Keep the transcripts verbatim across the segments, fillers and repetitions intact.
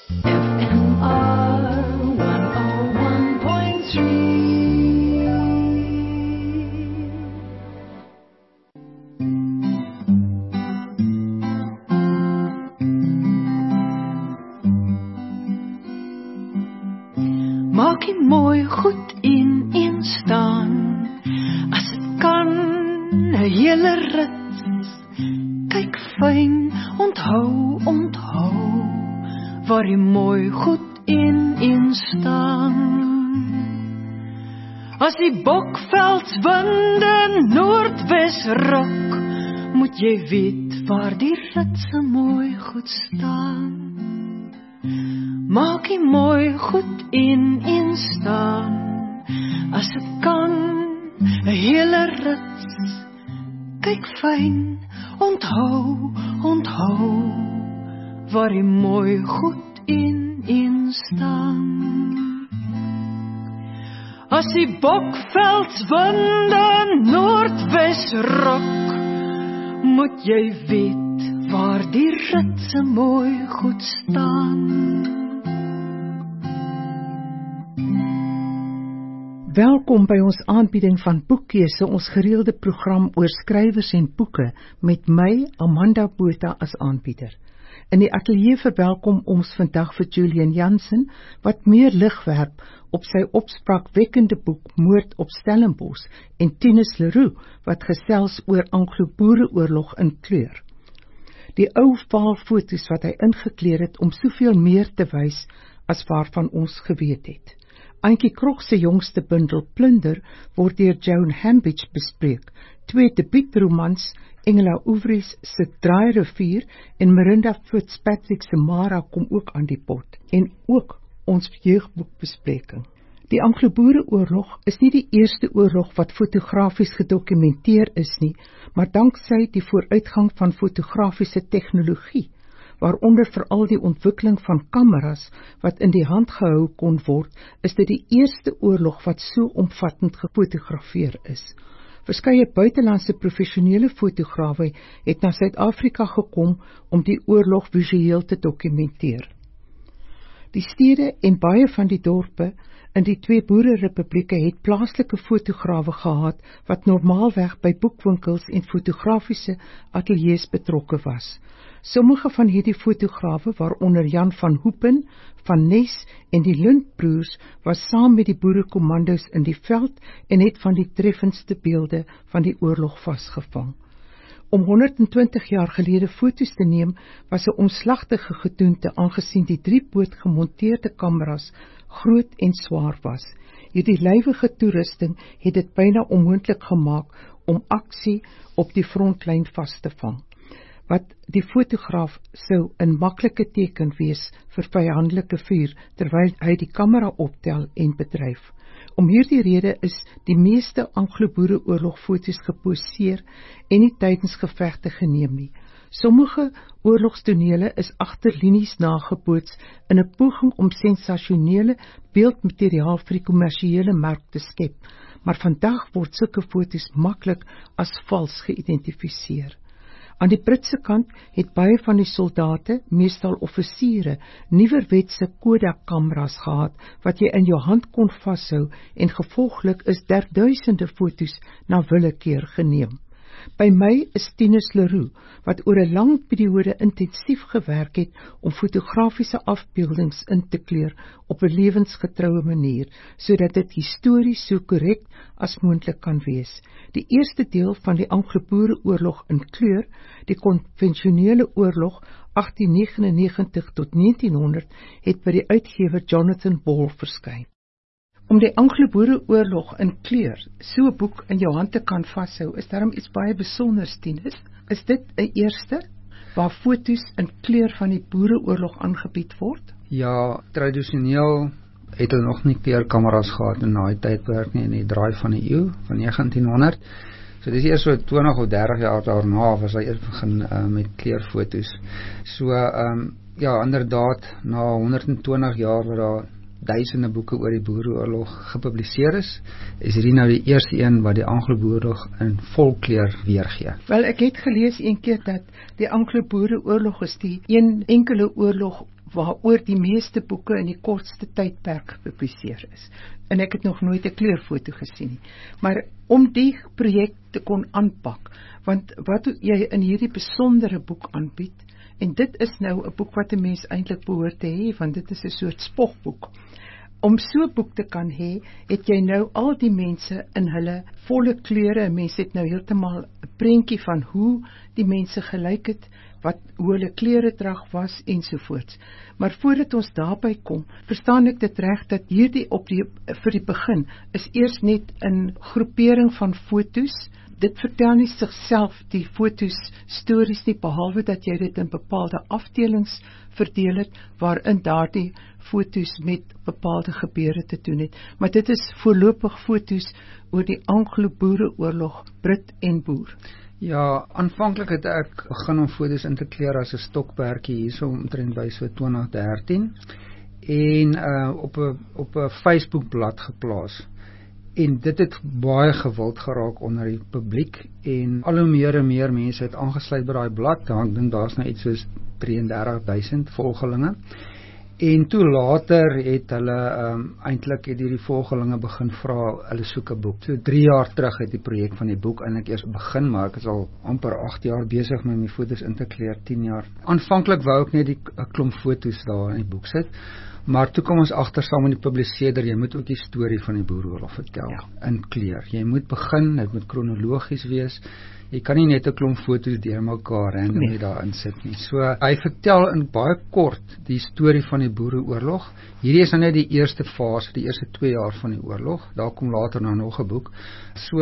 Maak die mooi goed in een staan, as het kan, 'n hele rits. Kyk fyn, onthou, onthou, waar die mooi goed in een staan. As die bokveldswinde noordwes ruk, moet jy weet waar die ritse mooi goed staan. Maak die mooi goed in een staan, as het kan, 'n hele rits. Kyk fyn, onthou, onthou, waar die mooi goed in een staan. As die bokveldswinde noordwes ruk, moet jy weet waar die ritse mooi goed staan. Welkom by ons aanbieding van Boekkeuse, ons gereelde program oor skrywers en boeke, met my, Amanda Botha, as aanbieder. In die ateljee verwelkom ons vandag vir Julian Jansen, wat meer lig werp op sy opspraakwekkende boek Moord op Stellenbosch, en Tinus Leroux, wat gesels oor Anglo-Boereoorlog in kleur. Die ou vaalfoto's wat hy ingekleer het om soveel meer te wys as waarvan ons geweet het. Antjie Krog se jongste bundel Plunder word deur Joan Hambidge bespreek. Twee debuutromans, Engela Ouvries se Draairivier en Merinda Fitzpatrick se Mara kom ook aan die pot, en ook ons jeugboekbespreking. Die Anglo-Boereoorlog is nie die eerste oorlog wat fotografies gedokumenteer is nie, maar danksy die vooruitgang van fotografiese tegnologie, waaronder veral die ontwikkeling van kameras wat in die hand gehou kon word, is dit die eerste oorlog wat so omvattend gefotografeer is. Verskeie buitelandse professionele fotograwe het na Suid-Afrika gekom om die oorlog visueel te dokumenteer. Die stede en baie van die dorpe in die twee boererepublieke het plaaslike fotograwe gehad wat normaalweg by boekwinkels en fotografiese ateljees betrokke was. Sommige van hierdie fotograwe, waaronder Jan van Hoepen, van Nes en die Lundbroers, was saam met die boerekommandos in die veld en het van die treffendste beelde van die oorlog vasgevang. Om honderd en twintig jaar gelede foto's te neem, was 'n omslagtige gedoente, aangesien die driepoot gemonteerde kameras groot en swaar was. Hierdie lywige toerusting het dit byna onmoontlik gemaak om aksie op die frontlyn vas te vang, wat die fotograaf sou 'n maklike teken wees vir vyandelike vuur, terwyl hy die kamera optel en bedryf. Om hierdie rede is die meeste Anglo-Boereoorlog-foto's geposeer en nie tydens gevegte geneem nie. Sommige oorlogstonele is agter linies nageboots in 'n poging om sensasionele beeldmateriaal vir die kommersiële mark te skep, maar vandag word sulke foto's maklik as vals geïdentifiseer. Aan die Britse kant het baie van die soldate, meestal offisiere, nuwerwetse Kodak-kameras gehad, wat jy in jou hand kon vashou, en gevolglik is derduisende foto's na willekeur geneem. By my is Tinus Leroux, wat oor 'n lang periode intensief gewerk het om fotografiese afbeeldings in te kleur op 'n lewensgetroue manier, sodat dit histories so korrek as moontlik kan wees. Die eerste deel van die Anglo-Boereoorlog in kleur, die konvensionele oorlog agtien negenennegentig tot negentienhonderd, het by die uitgewer Jonathan Ball verskyn. Om die Anglo-Boereoorlog in kleur, so 'n boek in jou hand te kan vashou, is daarom iets baie besonders, Tinus. Is dit 'n eerste waar foto's in kleur van die Boereoorlog aangebied word? Ja, tradisioneel het hulle nog nie kleurkameras gehad in daai tydperk nie, in die draai van die eeu, van negentienhonderd. So dis eers so twintig of dertig jaar daarna was hy eers begin uh, met kleurfoto's. So, um, ja, inderdaad, na honderd en twintig jaar wat daar duisende boeke oor die Boereoorlog gepubliseer is, is hierdie nou die eerste een wat die Anglo-Boereoorlog in volkleur weergee. Wel, ek het gelees een keer dat die Anglo-Boereoorlog is die een enkele oorlog waaroor die meeste boeke in die kortste tydperk gepubliseer is. En ek het nog nooit 'n kleurfoto gesien nie. Maar om die projek te kon aanpak, want wat jy in hierdie besondere boek aanbied, en dit is nou 'n boek wat 'n mens eintlik behoort te hê, want dit is 'n soort spogboek. Om so 'n boek te kan hê, het jy nou al die mense in hulle volle kleure, mense het nou heeltemal 'n prentjie van hoe die mense gelyk het, wat, hoe hulle kleredrag was, ensovoorts. Maar voordat ons daarby kom, verstaan ek dit reg, dat hierdie op die, vir die begin, is eers net 'n groepering van fotos. Dit vertel nie sigself die fotos stories nie, behalwe dat jy dit in bepaalde afdelings verdeel het, waarin daardie fotos met bepaalde gebeure te doen het. Maar dit is voorlopig fotos oor die Anglo-Boereoorlog, Brit en Boer. Ja, aanvanklik het ek begin om fotos in te kleur as 'n stokperdjie hierso omtrent by so twintig dertien en uh, op 'n op 'n Facebookblad geplaas. En dit het baie gewild geraak onder die publiek en al hoe meer en meer mense het aangesluit by daai blad. Dan dink daar's nou iets soos drieëndertig duisend volgelinge. En toe later het hulle um, eintlik het hierdie volgelinge begin vra, hulle soek 'n boek. So drie jaar terug het die projek van die boek eintlik eers begin, maar ek is al amper agt jaar besig met my fotos in te kleur, tien jaar. Aanvanklik wou ek net die 'n klomp fotos daar in die boek sit. Maar toe kom ons agter saam met die publiseerder, jy moet ook die storie van die Boereoorlog vertel, ja. In kleur. Jy moet begin, dit moet kronologies wees. Jy kan nie net 'n klomp foto's deur mekaar random nee. daarin sit nie. So hy vertel in baie kort die storie van die Boereoorlog. Hierdie is nou net die eerste fase, die eerste twee jaar van die oorlog. Daar kom later nou nog 'n boek. So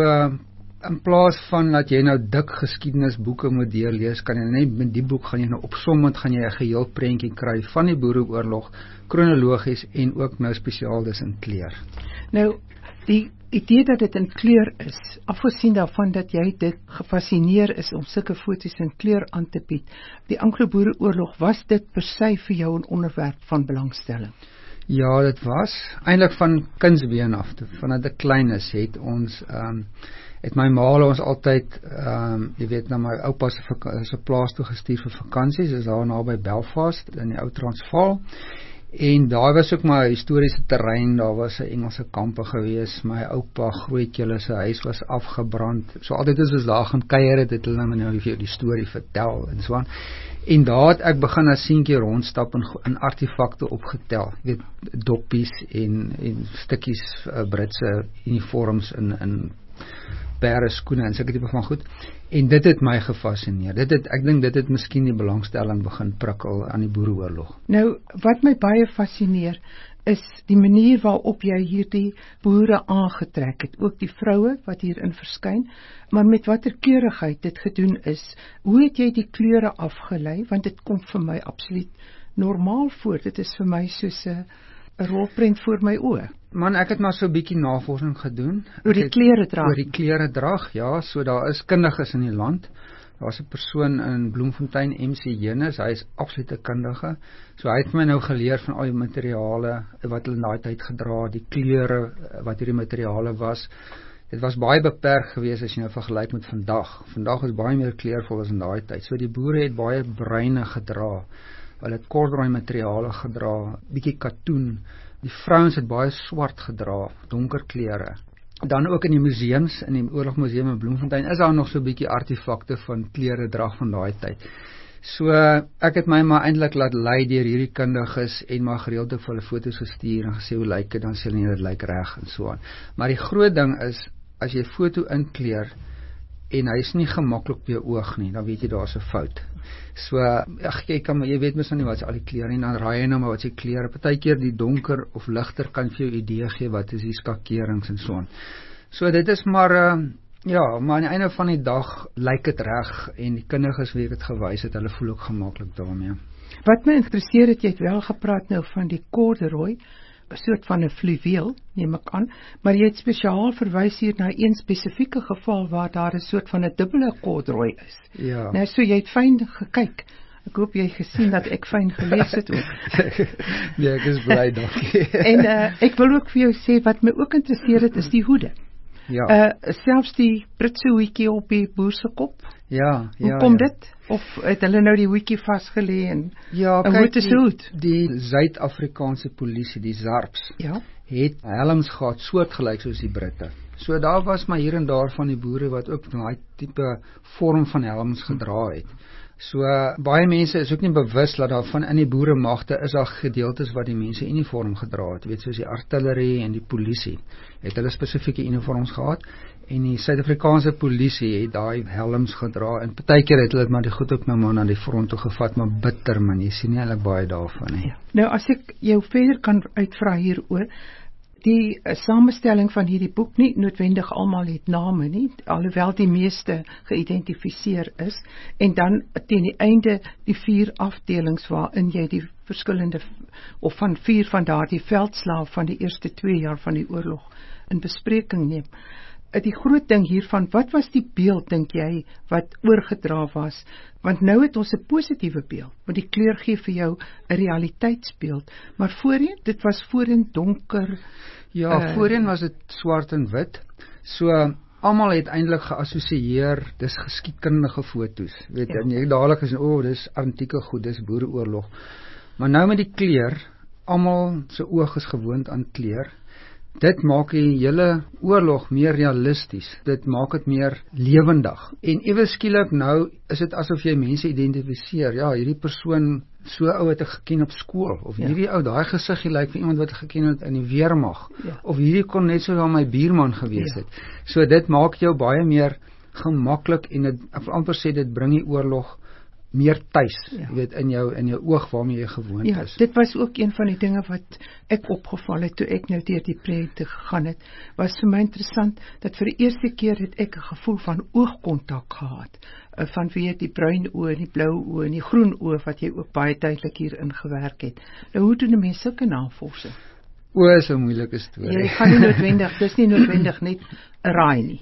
in plaas van dat jy nou dik geskiedenisboeke moet deurlees, kan jy net met die boek gaan jy nou opsommend gaan jy 'n geheel prentjie kry van die Boereoorlog, kronologies en ook nou spesiaal dis in kleur. Nou, die idee dat dit in kleur is, afgesien daarvan dat jy dit gefascineer is om sulke foto's in kleur aan te bied, die Anglo-Boereoorlog, was dit per se vir jou 'n onderwerp van belangstelling? Ja, dit was eintlik van kindsbeen af, vanaf ek klein is, het ons um, het my ma ons altyd um, jy weet, na my oupa se se plaas toe gestuur vir vakansies, is daar naby Belfast in die ou Transvaal. En daar was ook maar 'n historiese terrein, daar was 'n Engelse kampe gewees, my oupa grootjie se huis was afgebrand. So altyd as ons daar gaan kuier het, het hulle nou vir jou die storie vertel en so aan. En daar het ek begin as seentjie rondstap en in artefakte opgetel, jy weet, doppies en en stukkies uh, Britse uniforms in in pere skoene en sulke tipe van goed. En dit het my gefascineer. Dit het, ek dink dit het miskien die belangstelling begin prikkel aan die Boereoorlog. Nou, wat my baie fascineer, is die manier waarop jy hierdie boere aangetrek het, ook die vroue wat hierin verskyn, maar met watter keurigheid dit gedoen is. Hoe het jy die kleure afgelei? Want dit kom vir my absoluut normaal voor. Dit is vir my soos 'n 'n rolprent voor my oë. Man, ek het maar so 'n bietjie navorsing gedoen. Oor die kleredrag. Oor die kleredrag, ja, so daar is kundiges in die land. Daar's 'n persoon in Bloemfontein, M C Jenus, hy is absoluut 'n kundige. So hy het my nou geleer van al die materiale wat hulle in daai tyd gedra, die kleure wat hierdie materiale was. Dit was baie beperk geweest as jy nou vergelyk met vandag. Vandag is baie meer kleurvol as in daai tyd. So die boere het baie bruine gedra. Hulle het kortdraai materiale gedra, bietjie katoen. Die vrouens het baie swart gedra, donker kleure. Dan ook in die museums, in die Oorlogmuseum in Bloemfontein, is daar nog so 'n bietjie artefakte van kleredrag van daai tyd. So, ek het my maar eintlik laat lei deur hierdie kundiges en maar gereeld vir hulle foto's gestuur en gesê hoe lyk dit, dan sê hulle dit lyk reg en so aan. Maar die groot ding is, as jy foto inkleur en hy is nie gemaklik op jou oog nie, dan weet jy daar's 'n fout. So, ag jy kan jy weet mos nou nie wat is al die kleure nie, dan raai jy nou maar wat se kleure. Partykeer die donker of ligter kan vir jou idee gee wat is die skakerings en so aan. So dit is maar uh, ja, maar aan die einde van die dag lyk dit reg en die kundiges wie dit gewys het, hulle voel ook gemaklik daarmee. Wat my interesseer het, jy het wel gepraat nou van die corduroy, 'n soort van 'n fluweel, neem ek aan, maar jy het spesiaal verwys hier na een spesifieke geval waar daar 'n soort van 'n dubbele corduroy is. Ja. Nou so jy het fyn gekyk. Ek hoop jy het gesien dat ek fyn gelees het ook. Ja, ek is bly dankie. En uh, ek wil ook vir jou sê wat my ook interesseer het is die hoede. Ja. Uh, selfs die Britse hoedjie op die boer se kop. Ja, Hoe ja. kom ja. dit? Of het hulle nou die hoedjie vasgelê en Ja, 'n kyk, hoed is 'n hoed? die, die Suid-Afrikaanse polisie, die SARPs, Ja. het helms gehad soortgelyk soos die Britte. So daar was maar hier en daar van die boere wat ook daai tipe vorm van helms gedra het. So baie mense is ook nie bewus dat daar van in die boeremagte is daar gedeeltes wat die mense uniform gedra het, weet soos die artillerie en die polisie het hulle spesifieke uniforms gehad en die Suid-Afrikaanse polisie het daai helms gedra en partykeer het hulle maar die goed ook nou maar na die front toe gevat, maar bitter man, jy sien nie eintlik baie daarvan nie. Ja. Nou as ek jou verder kan uitvra hieroor, die uh, samestelling van hierdie boek nie noodwendig almal het name nie, alhoewel die meeste geïdentifiseer is, en dan teen die einde die vier afdelings waarin jy die verskillende, of van vier van daardie veldslae van die eerste twee jaar van die oorlog in bespreking neem. Die groot ding hiervan, wat was die beeld, dink jy, wat oorgedra was? Want nou het ons 'n positiewe beeld, want die kleur gee vir jou 'n realiteitsbeeld, maar voorheen, dit was voorheen donker. Ja, uh, voorheen was dit swart en wit, so almal het eintlik geassosieer, dis geskiedkundige foto's, weet jy, ja. En jy dadelik is, o, oh, dis antieke goed, dis boereoorlog, maar nou met die kleur, almal se oog is gewoond aan kleur. Dit maak die hele oorlog meer realisties, dit maak dit meer lewendig, en ewe skielik nou is dit asof jy mense identifiseer, ja, hierdie persoon, so ou het ek geken op skool, of ja. Hierdie ou, daai gesiggie lyk vir iemand wat ek geken het in die weermag, ja. Of hierdie kon net so aan my buurman gewees ja. het, so dit maak jou baie meer gemaklik, en dit, ek wil amper sê, dit bring die oorlog meer tuis, ja. Weet, in jou in jou oog waarmee jy gewoond ja, is. Dit was ook een van die dinge wat ek opgeval het toe ek nou deur die prente gegaan het, was vir my interessant dat vir die eerste keer het ek 'n gevoel van oogkontak gehad, uh, vanweë die bruin oë en die blou oë en die groen oë wat jy ook baie duidelik hier ingewerk het. Nou hoe doen 'n mens sulke navorsing? O, is 'n moeilike storie. Jy gaan nie noodwendig, dis nie noodwendig net 'n raai nie.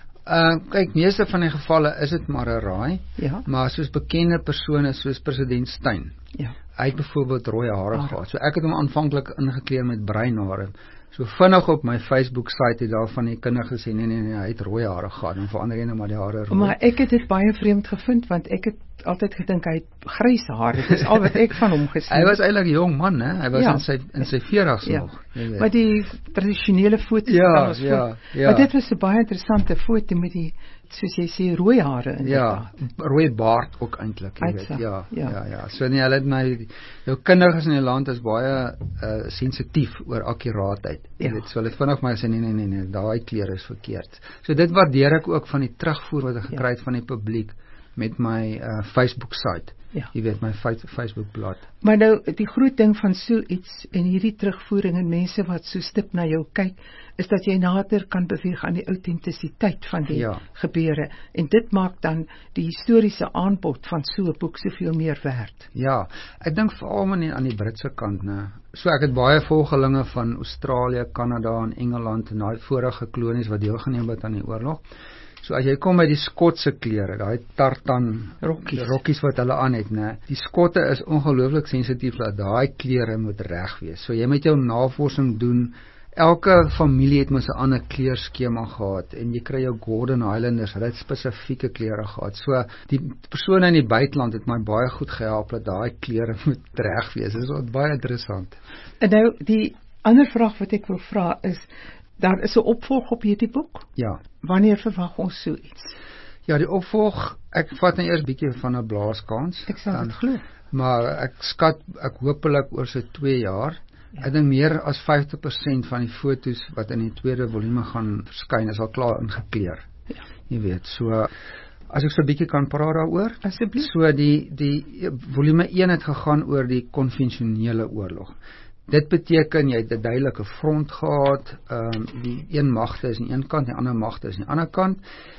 Uh, kyk, meeste van die gevalle is dit maar 'n raai, ja. Maar soos bekende persone soos president Steyn, ja. Hy het byvoorbeeld rooi hare ah. gehad, so ek het hom aanvanklik ingekleer met bruin hare, so vinnig op my Facebook site het daar van die kinders gesê, nee, nee, nee, hy het rooi hare gehad, en verander jy nou maar die hare rooi. Maar ek het dit baie vreemd gevind, want ek het altyd gedink hy het grys hare, dit is al wat ek van hom gesien. Hy was eintlik 'n jong man, hè? Hy was ja. in sy in sy veertigs ja. nog. Maar die tradisionele foto ja, van ons ja, foto, ja. Maar dit was 'n baie interessante foto met die, soos jy sê, rooi hare in ja, rooi baard ook eintlik, jy weet. Ja, ja, ja, ja. So nee, hulle het my jou kinders in die land is baie uh, sensitief oor akkuraatheid. Jy ja. weet, so hulle het vinnig my sê nee nee nee, nee daai kleur is verkeerd. So dit waardeer ek ook van die terugvoer wat ek gekry het ja. van die publiek met my uh, Facebook site. Ja. Jy weet, my Facebook blad. Maar nou, die groot ding van so iets, en hierdie terugvoering en mense wat so stip na jou kyk, is dat jy nader kan beweeg aan die autentisiteit van die ja. gebeure, en dit maak dan die historiese aanbod van so 'n boek soveel meer werd. Ja, ek dink veral aan die Britse kant, né. So ek het baie volgelinge van Australië, Kanada en Engeland en daai vorige kolonies wat deelgeneem het aan die oorlog. So as jy kom by die Skotse klere, daai tartan rokkies, rokkies wat hulle aan het, né? Die Skotte is ongelooflik sensitief dat daai klere moet reg wees. So jy moet jou navorsing doen. Elke familie het mos 'n ander kleurskema gehad, en jy kry jou Gordon Highlanders, hulle het spesifieke klere gehad. So die persone in die buiteland het my baie goed gehelp dat daai klere moet reg wees. Dit is baie interessant. En nou die ander vraag wat ek wil vra is, daar is 'n opvolg op hierdie boek? Ja. Wanneer verwag ons so iets? Ja, die opvolg, ek vat nou eers bietjie van 'n blaaskans. Ek sal dit glo. Maar ek skat, ek hopelik oor so twee jaar. Ja. Ek dink meer as vyftig persent van die fotos wat in die tweede volume gaan verskyn is al klaar ingekleur. Ja. Jy weet, so as ek so 'n bietjie kan praat daaroor. Asseblief. So die die volume een het gegaan oor die konvensionele oorlog. Dit beteken jy het 'n duidelike front gehad, um, die een magte is aan die een kant, die ander magte is aan die ander kant,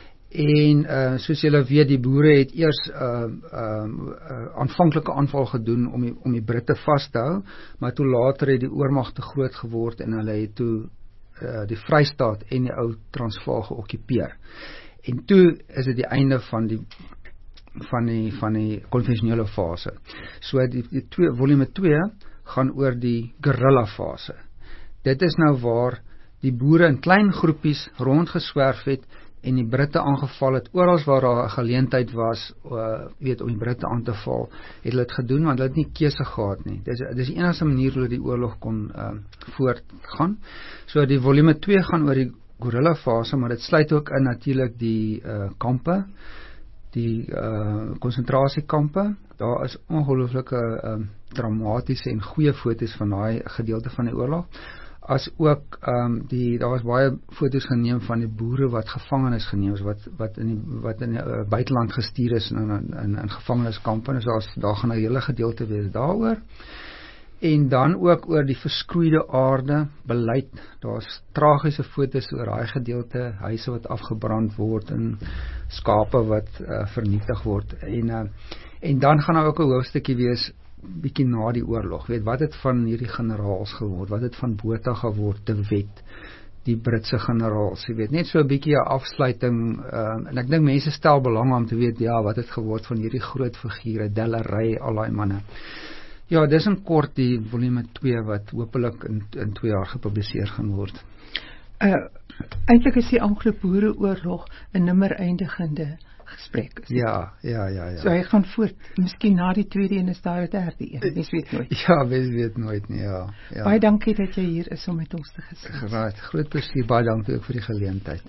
en uh, soos julle weet, die boere het eers 'n uh, uh, uh, aanvanklike aanval gedoen om die, om die Britte vas te hou, maar toe later het die oormag te groot geword en hulle het toe uh, die Vrystaat en die ou Transvaal geokkupeer. En toe is dit die einde van die van die van die konvensionele fase. So die, die twee, volume twee gaan oor die guerrilla fase. Dit is nou waar die boere in klein groepies rondgeswerf het en die Britte aangeval het, oral waar daar 'n geleentheid was, uh, weet, om die Britte aan te val, het hulle dit gedoen, want hulle het nie keuse gehad nie. Dis, dis die enigste manier hoe die oorlog kon uh, voortgaan. So die volume twee gaan oor die guerrilla fase, maar dit sluit ook in natuurlik die uh, kampe, die uh, konsentrasiekampe. Daar is ongelooflike uh, dramatiese en goeie foto's van daai gedeelte van die oorlog. As ook, um, die, daar was baie foto's geneem van die boere wat gevangenes geneem is, wat, wat in die, wat in die uh, buiteland gestuur is in, in, in, in gevangeniskampe, dus daar, daar gaan 'n hele gedeelte wees daaroor. En dan ook oor die verskroeide aarde, beleid, daar is tragiese foto's oor daai gedeelte, huise wat afgebrand word, en skape wat uh, vernietig word, en, uh, en dan gaan daar ook 'n hoofstukkie wees, bietjie na die oorlog, weet, wat het van hierdie generaals geword, wat het van Botha geword, De Wet, die Britse generaals, jy weet, net so 'n bietjie 'n afsluiting, um, en ek dink mense stel belang om te weet, ja, wat het geword van hierdie groot figure, Dellery, al daai manne. Ja, dis in kort die volume twee, wat hopelik in, in twee jaar gepubliseer gaan word. Uh, eintlik is die Anglo-Boereoorlog 'n nimmer eindigende gesprek. Ja, ja, ja, ja. So hy gaan voort, miskien na die tweede en is daar 'n derde een, mens weet nooit. Ja, mens weet nooit nie, ja. ja. Baie dankie dat jy hier is om met ons te gesels. Right, groot plesier, baie dankie ook vir die geleentheid.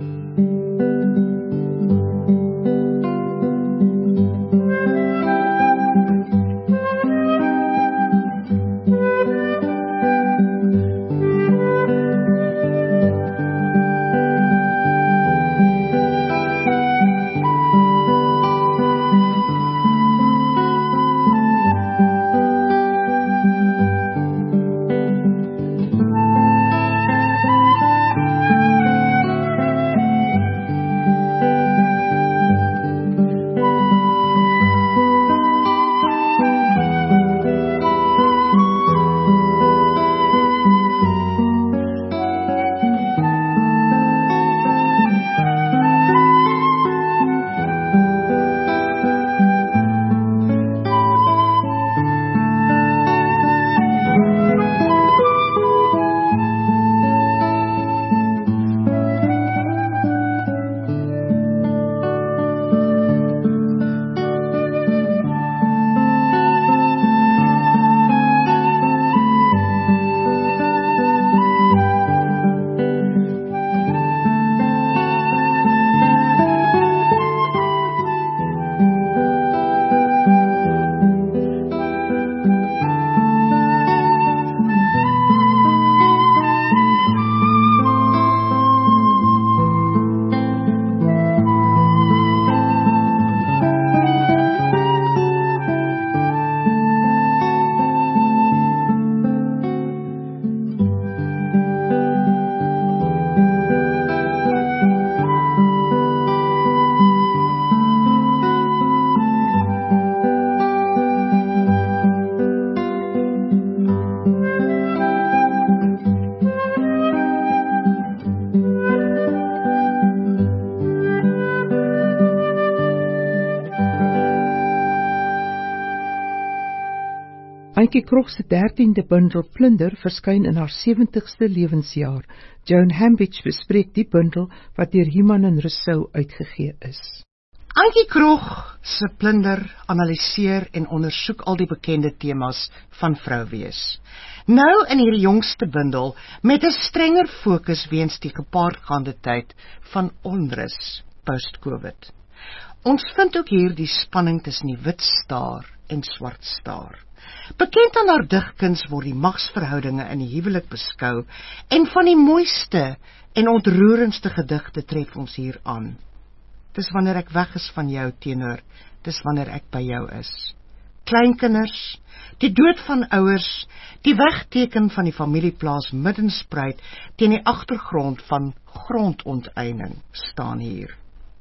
Auntie Krog se dertiende bundel Plunder verskyn in haar sewentigste lewensjaar. Joan Hambidge bespreek die bundel wat deur Human en Rousseau uitgegee is. Auntie Krog se Plunder analiseer en ondersoek al die bekende temas van vrouwees. Nou in hierdie jongste bundel met 'n strenger fokus weens die gepaardgaande tyd van onrus post-Covid. Ons vind ook hier die spanning tussen die wit staar en swart staar. Bekend aan haar digkuns word die magsverhoudinge in die huwelik beskou en van die mooiste en ontroerendste gedigte tref ons hier aan. Dis wanneer ek weg is van jou teenoor, dis wanneer ek by jou is. Kleinkinders, die dood van ouers, die wegteken van die familieplaas Middenspruit teen die agtergrond van grondonteiening staan hier.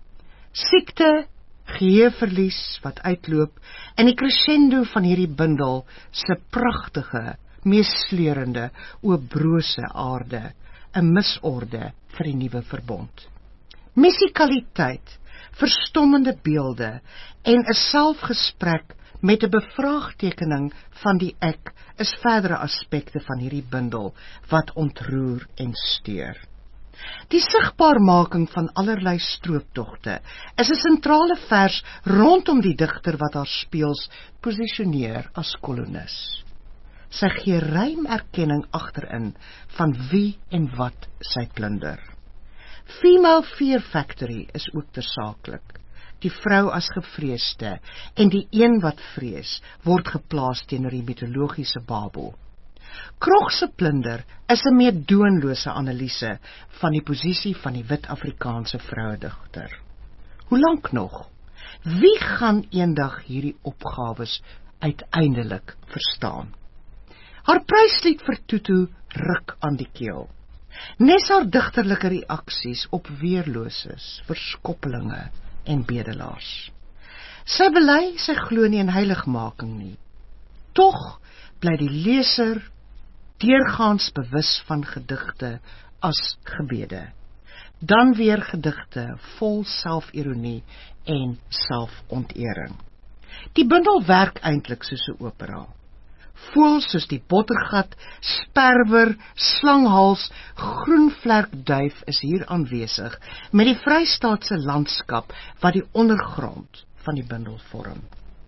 Siekte, geheueverlies wat uitloop en die crescendo van hierdie bundel se pragtige, meesleurende, oorbrose aarde, 'n misorde vir die nuwe verbond. Musikaliteit, verstommende beelde en 'n selfgesprek met 'n bevraagtekening van die ek is verdere aspekte van hierdie bundel wat ontroer en steur. Die sigbaarmaking van allerlei strooptogte is 'n sentrale vers rondom die digter wat haar speels posisioneer as kolonis. Sy gee ruim erkenning agterin van wie en wat sy plunder. Female Fear Factory is ook tersaaklik. Die vrou as gevreesde en die een wat vrees word geplaas teenoor die mitologiese Babel. Krog se plunder is 'n meedoenlose analise van die posisie van die wit Afrikaanse vrouedigter. Hoe lank nog? Wie gaan eendag hierdie opgawes uiteindelik verstaan? Haar pryslied vir Tutu ruk aan die keel. Nes haar digterlike reaksies op weerloses, verskoppelinge en bedelaars. Sy bely sy glo nie in heiligmaking nie. Tog bly die leser deurgaans bewus van gedigte as gebede. Dan weer gedigte vol selfironie en selfonteering. Die bundel werk eintlik soos 'n opera. Voëls soos die bottergat, sperwer, slanghals, groenvlerkduif is hier aanwesig met die Vrystaatse landskap wat die ondergrond van die bundel vorm.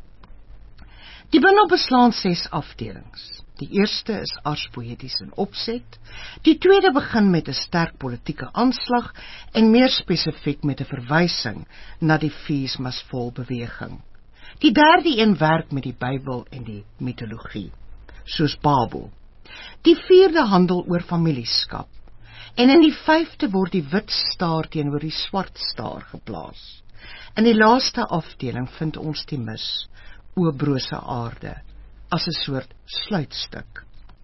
Die bundel beslaan ses afdelings. Die eerste is arspoëties in opset, die tweede begin met 'n sterk politieke aanslag en meer spesifiek met 'n verwysing na die feesmasvol beweging. Die derde een werk met die Bybel en die mitologie, soos Babel. Die vierde handel oor familieskap. En in die vyfde word die wit staar teenoor die swart staar geplaas. In die laaste afdeling vind ons die mis, o brose aarde, as 'n soort sluitstuk.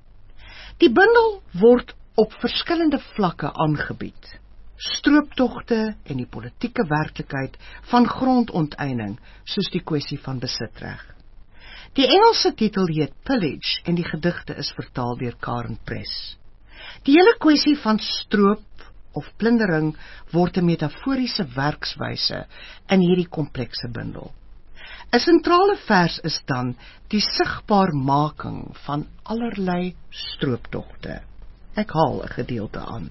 Die bundel word op verskillende vlakke aangebied. Strooptogte en die politieke werklikheid van grondonteiening, soos die kwessie van besitreg. Die Engelse titel heet Pillage en die gedigte is vertaal deur Karen Press. Die hele kwessie van stroop of plundering word 'n metaforiese werkswyse in hierdie komplekse bundel. 'n Sentrale vers is dan die sigbaarmaking van allerlei strooptogte. Ek haal 'n gedeelte aan.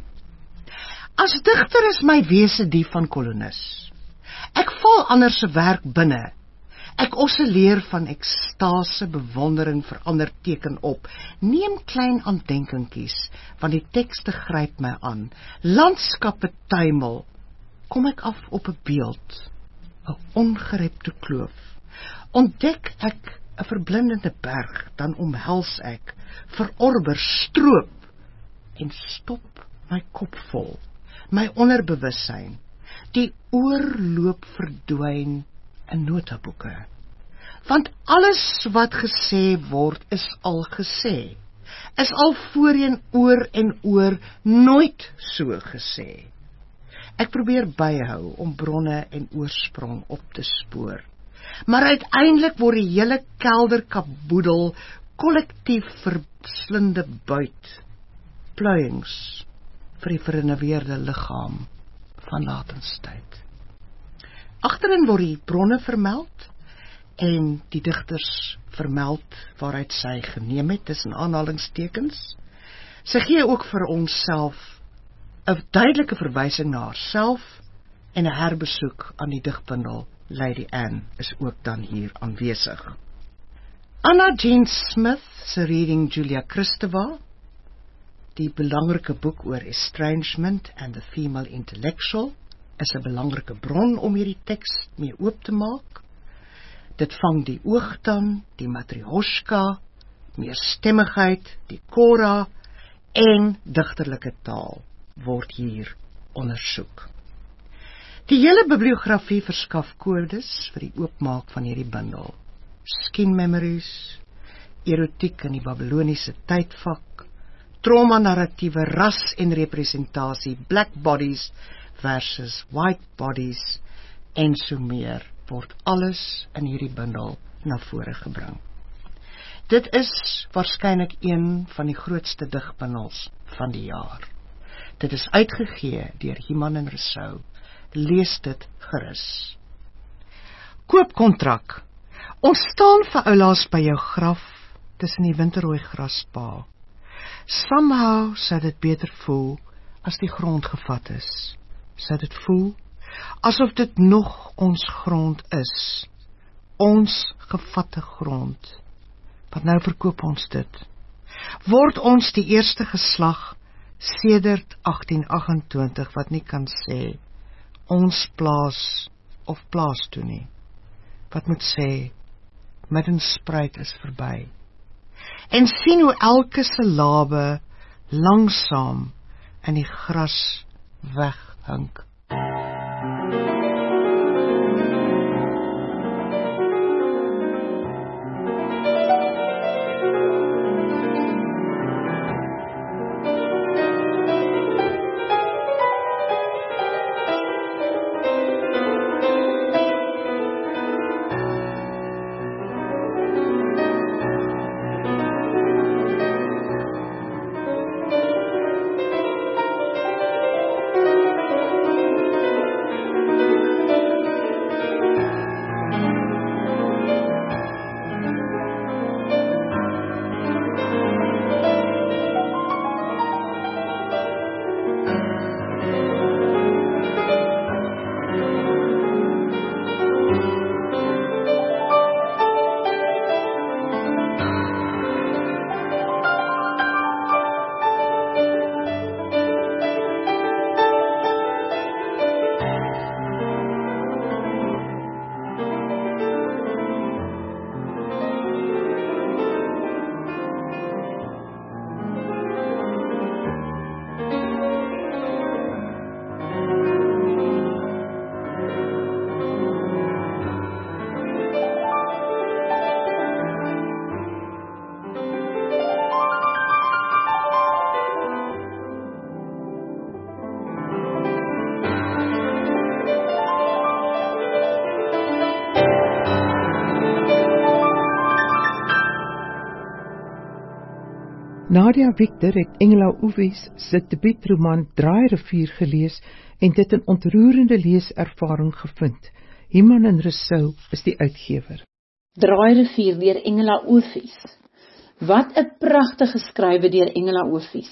As digter is my wese die van kolonis. Ek val ander se werk binne. Ek oscilleer van ekstase, bewondering vir ander teken op. Neem klein aandenkinkies, want die tekste gryp my aan. Landskappe tuimel. Kom ek af op 'n beeld, 'n ongerepte kloof. Ontdek ek 'n verblindende berg, dan omhels ek, verorber, stroop en stop my kop vol. My onderbewussyn, die oorloop verdwyn in notaboeke. Want alles wat gesê word is al gesê, is al voorheen oor en oor nooit so gesê. Ek probeer byhou om bronne en oorsprong op te spoor, maar uiteindelik word die hele kelderkaboedel kollektief verslinde buit, pluiings vir die vernuweerde liggaam van latenstyd. Agterin word die bronne vermeld en die digters vermeld waaruit sy geneem het tussen aanhalingstekens. Sy gee ook vir onsself 'n duidelike verwysing na haarself en 'n herbesoek aan die digbundel Lady Anne is ook dan hier aanwesig. Anna Jean Smith se reading Julia Kristeva, die belangrike boek oor estrangement and the female intellectual, is 'n belangrike bron om hierdie teks mee oop te maak. Dit vang die oog dan, die matrioshka, meerstemmigheid, die kora en digterlike taal word hier ondersoek. Die hele bibliografie verskaf kodes vir die oopmaak van hierdie bundel. Skin memories, erotiek in die Babyloniese tydvak, trauma-narratiewe, ras en representasie, black bodies versus white bodies en so meer, word alles in hierdie bundel na vore gebring. Dit is waarskynlik een van die grootste digbundels van die jaar. Dit is uitgegee deur Iman en Rousseau. Lees dit gerus. Koopkontrak. Ons staan vir oulaas by jou graf tussen die winterrooi graspa. Somehow sou dit beter voel as die grond gevat is. Sou dit voel asof dit nog ons grond is. Ons gevatte grond. Want nou verkoop ons dit. Word ons die eerste geslag sedert agtien agt agt twee wat nie kan sê ons plaas of plaas toe nie. Wat moet sê Middenspruit is verby. En sien hoe elke syllabe langsaam in die gras weghink. Nadia Victor het Engela Oefies se debuutroman Draairivier gelees en dit 'n ontroerende leeservaring gevind. Iman en Rousseau is die uitgewer. Draairivier deur Engela Oefies. Wat 'n pragtige skrywe deur Engela Oefies.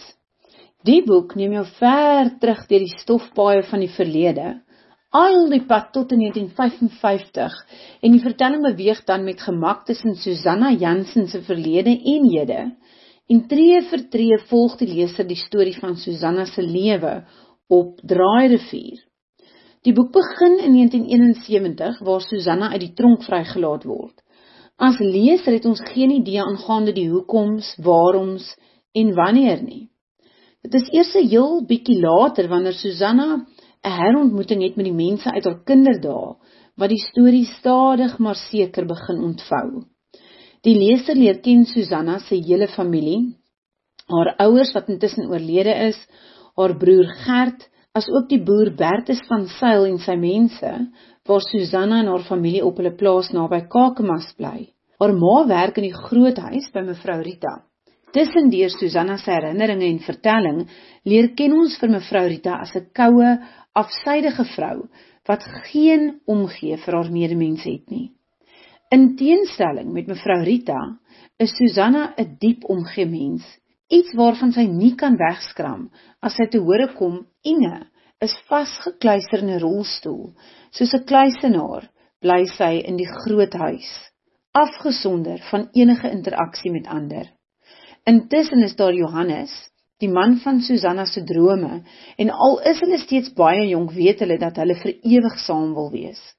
Die boek neem jou ver terug deur die stofpaaie van die verlede, al die pad tot in negentien vyf en vyftig, en die vertelling beweeg dan met gemak tussen Susanna Jansen se verlede en hede, en tree vir tree volg die leser die storie van Susanna se lewe op Draairivier. Die boek begin in negentien eenensewentig, waar Susanna uit die tronk vrygelaat word. As leser het ons geen idee aangaande die hoekoms, waaroms en wanneer nie. Dit is eers 'n heel bietjie later, wanneer Susanna 'n herontmoeting het met die mense uit haar kinderdae, wat die storie stadig maar seker begin ontvou. Die leser leer ken Susanna se hele familie, haar ouers wat intussen oorlede is, haar broer Gert, as ook die boer Bertus van Sail en sy mense, waar Susanna en haar familie op hulle plaas naby Kakamas bly. Haar ma werk in die groothuis by mevrou Rita. Tussendeur Susanna se herinneringe en vertelling, leer ken ons vir mevrou Rita as 'n koue, afsydige vrou, wat geen omgee vir haar medemens het nie. In teenstelling met mevrou Rita, is Susanna 'n diep omgee mens, iets waarvan sy nie kan wegskram, as sy te hore kom, Inge is vasgekluister in 'n rolstoel, soos 'n kluisenaar, bly sy in die groot huis, afgesonder van enige interaksie met ander. Intussen is daar Johannes, die man van Susanna se drome, en al is hulle steeds baie jonk, weet hulle dat hulle vir ewig saam wil wees.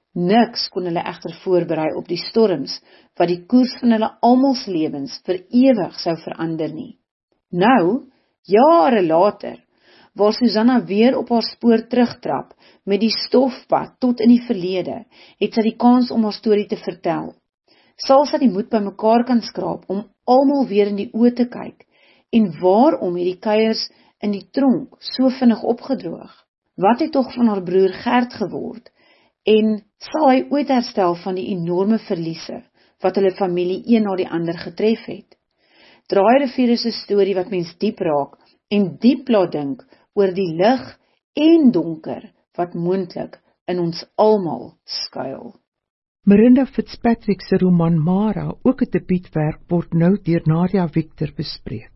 Niks kon hulle egter voorberei op die storms, wat die koers van hulle almal se lewens vir ewig sou verander nie. Nou, jare later, waar Susanna weer op haar spoor terugtrap, met die stofpad tot in die verlede, het sy die kans om haar storie te vertel. Sal sy die moed bymekaar kan skraap, om almal weer in die oë te kyk, en waarom het die kuiers in die tronk so vinnig opgedroog? Wat het tog van haar broer Gert geword, en sal hy ooit herstel van die enorme verliese, wat hulle familie een na die ander getref het? Draairivier is 'n storie wat mens diep raak, en diep laat dink oor die lig en donker, wat moontlik in ons almal skuil. Merinda Fitzpatrick se roman Mara, ook 'n debuutwerk, word nou deur Nadia Victor bespreek.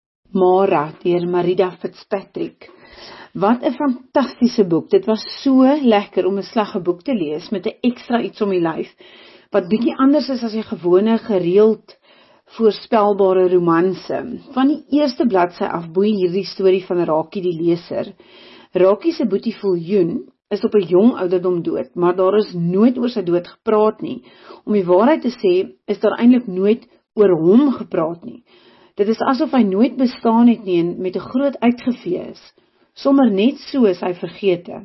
Mara deur Marida Fitzpatrick. Wat 'n fantastiese boek. Dit was so lekker om 'n slegte boek te lees met 'n ekstra iets om die lyf, wat bietjie anders is as die gewone gereeld voorspelbare romanse. Van die eerste bladsy af boei hierdie storie van Rakie die leser. Rakie se boetie Viljoen is op 'n jong ouderdom dood, maar daar is nooit oor sy dood gepraat nie. Om die waarheid te sê, is daar eintlik nooit oor hom gepraat nie. Dit is asof hy nooit bestaan het nie en met 'n groot uitgevee is. Sommer net so is hy vergete.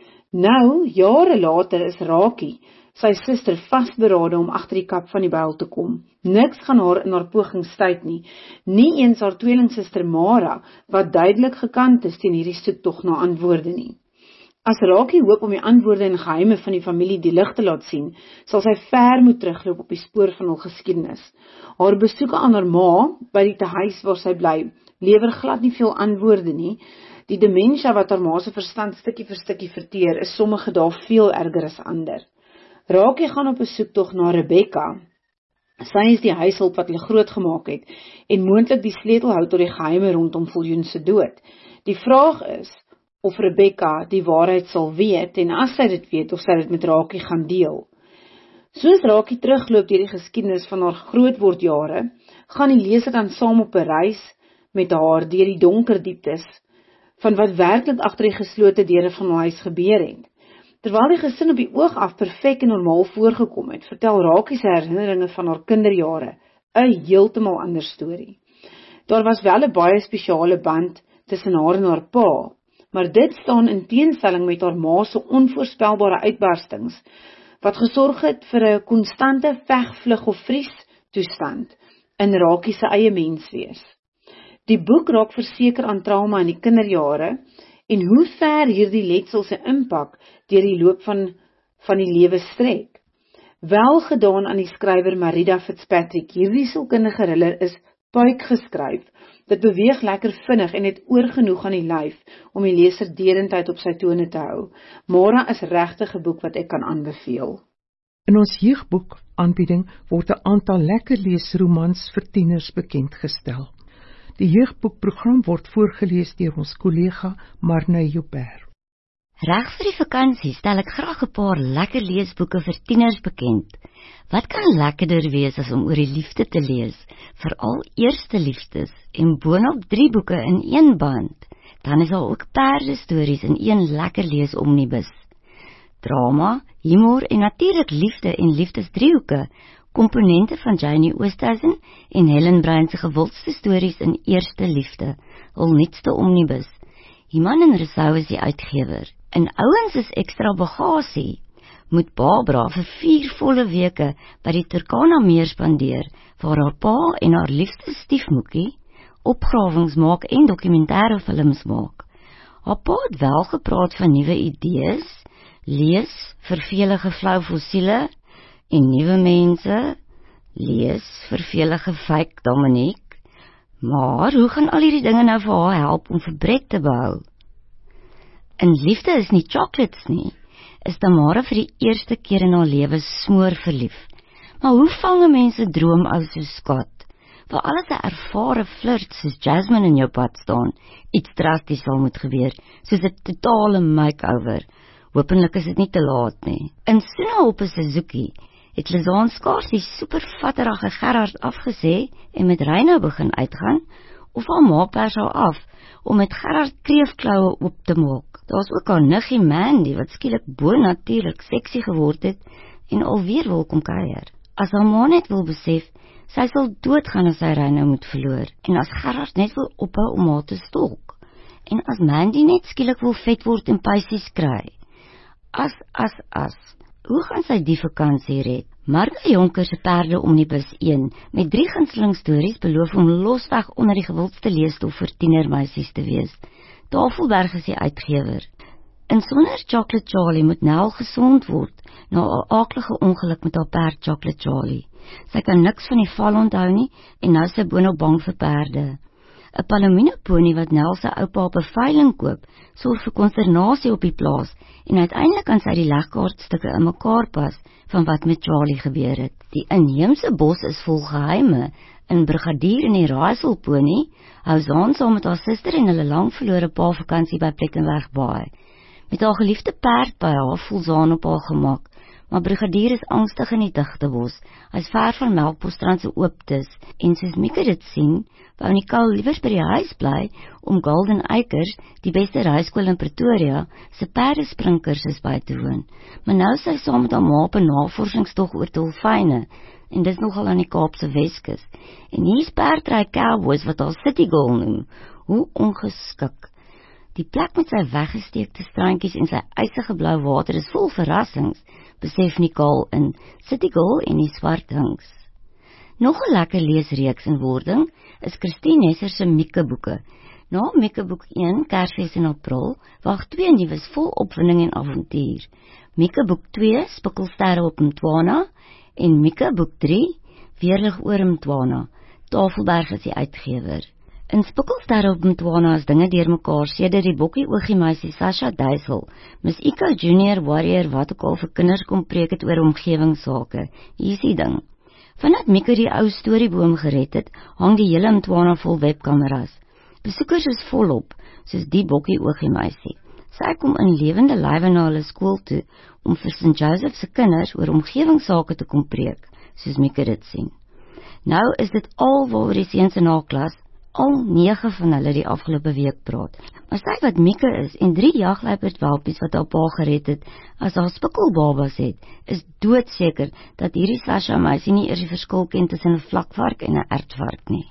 Nou, jare later is Rakie, sy suster, vasberade om agter die kap van die byl te kom. Niks gaan haar in haar poging stuit nie. Nie eens haar tweelingsuster Mara, wat duidelik gekant is teen hierdie soektog na antwoorde nie. As Rakie hoop om die antwoorde en geheime van die familie die lig te laat sien, sal sy ver moet terugloop op die spoor van hul geskiedenis. Haar besoeke aan haar ma, by die tehuis waar sy bly, lewer glad nie veel antwoorde nie. Die dementia wat haar ma se verstand stukkie vir stukkie verteer, is sommige dae veel erger as ander. Rakie gaan op 'n soektog na Rebecca. Sy is die huishulp wat hulle groot gemaak het, en moontlik die sleutel hou tot die geheime rondom Viljoen se dood. Die vraag is, of Rebecca die waarheid sal weet, en as sy dit weet, of sy dit met Rakie gaan deel. Soos Rakie terugloop deur die geskiedenis van haar grootwordjare, gaan die leser dan saam op 'n reis met haar deur die donker dieptes van wat werklik agter die geslote deure van haar huis gebeur het. Terwyl die gesin op die oog af perfek en normaal voorgekom het, vertel Rakie se herinneringe van haar kinderjare 'n heeltemal ander storie. Daar was wel 'n baie spesiale band tussen haar en haar pa, maar dit staan in teenstelling met haar ma se onvoorspelbare uitbarstings, wat gesorg het vir 'n konstante veg, vlug of vries toestand in Rakie se eie menswees. Die boek raak verseker aan trauma in die kinderjare en hoe ver hierdie letsel se impak deur die loop van, van die lewe strek. Wel gedaan aan die skrywer Marida Fitzpatrick, hierdie sielkundige thriller is puik geskryf. Dit beweeg lekker vinnig en het oor genoeg aan die lyf om die leser derendheid op sy tone te hou. Mara is regtig 'n boek wat ek kan aanbeveel. In ons jeugboek aanbieding word 'n aantal lekker leesromans vir tieners bekend gestel. Die jeugboekprogram word voorgelees deur ons kollega Marnay Joubert. Reg vir die vakansie stel ek graag 'n paar lekker leesboeke vir tieners bekend. Wat kan lekkerder wees as om oor die liefde te lees, veral eerste liefdes, en boonop drie boeke in een band? Dan is daar ook perdestories in een lekker lees omnibus. Drama, humor en natuurlik liefde en liefdesdriehoeke, komponente van Janie Oosthuizen en Helen Brein se gewildste stories in Eerste Liefde, hul nuutste omnibus. Iman en Rousseau is die uitgewer. En ouens is ekstra bagasie. Moet Barbara vir vier volle weke by die Turkana meer spandeer, waar haar pa en haar liefste stiefmoekie opgrawings maak en dokumentêre films maak. Haar pa het wel gepraat van nuwe idees, lees vir velige flou fossiele en nuwe mense, lees vir velige fake Dominique, maar hoe gaan al hierdie dinge nou vir haar help om verbred te behou? In liefde is nie chocolates nie, is Tamara vir die eerste keer in haar lewe smoor verlief. Maar hoe vang 'n mens 'n droom ou so skat? Waar alles 'n ervare flirt soos Jasmine in jou pad staan, iets drasties sal moet gebeur, soos 'n totale make-over. Hoopelik is dit nie te laat nie. In Soena op 'n Suzuki het Lizaan skaars die supervatterige Gerard afgesê en met Reina begin uitgaan, of haar ma pers haar af om met Gerard kreefklaue op te maak. Daar's ook haar niggie Mandy wat skielik bonatuurlik seksie geword het en alweer wil kom kuier. As haar ma net wil besef, sy sal doodgaan as sy Reina moet verloor, en as Gerard net wil ophou om haar te stalk, en as Mandy net skielik wil vet word en pysies kry. As, as, as, hoe gaan sy die vakansie red? Marga Jonker se perde omnibus een, met drie gunsteling stories beloof om losweg onder die gewildste leesstof vir tienermeisies te wees. Tafelberg is die uitgewer. In Sonder Chocolate Charlie moet Nel gesond word, na 'n aaklige ongeluk met haar perd Chocolate Charlie. Sy kan niks van die val onthou nie, en nou sy boonop bang vir perde. 'n Palomino-pony wat Nel se oupa op 'n veiling koop, sorg vir konsternasie op die plaas en uiteindelik kan sy die legkaartstukke in mekaar pas van wat met Charlie gebeur het. Die inheemse bos is vol geheime. In Brigadier en die raaiselpony hou Zaan saam met haar suster en hulle lang verlore pa vakansie by Plekkenberg Baai. Met haar geliefde perd by haar voel Zaan op haar gemak, maar Brigadier is angstig in die digte bos. Hy's ver van Melkbosstrand se ooptes en soos Mieke dit sien, wou Nicole liewer by die huis bly om Golden Acres, die beste reisskool in Pretoria, se perdespringkursus by te woon. Maar nou sy saam met haar ma op 'n navorsingstog oor dolfyne en dis nogal aan die Kaapse Weskus. En hier's perdry cowboys wat haar City Girl noem. Hoe ongeskik. Die plek met sy weggesteekte strandjies en sy ysige blou water is vol verrassings, besef Nicole in City Girl en die Swart Hinks. Nog 'n lekker leesreeks in wording is Christine Nesser se Mieke boeke. Na Mieke boek een, Kersfees in April, wag twee nuus vol opwinding en avontuur. Mieke boek twee, Spikkelsterre op Mtwana, en Mieke boek drie, Weerlig oor Mtwana. Tafelberg is die uitgewer. In Spikkelsterre op Mtwana is dinge deurmekaar sedert die bokkie oogie meisie Sasha Duisel, Miss Ika Junior Warrior wat ook al vir kinders kom preek het oor omgewingsake. Hier is die ding. Vanaf Mieke die ou storieboom gered het, hang die hele Mtwana vol webkameras. Besoekers is volop, soos die bokkie oogie meisie. Sy kom in lewende lywe na hulle skool toe, om vir Saint Joseph se kinders oor omgewingsake te kom preek, soos Mieke dit sien. Nou is dit al waaroor die seuns in haar klas, al nege van hulle die afgelope week praat. Maar sy wat Mieke is en drie jagluiperdwelpies wat haar pa gered het, as haar spikkelbabas het, is doodseker dat hierdie Sasha meisie nie eers die verskil ken tussen 'n vlakvark en 'n ertvark nie.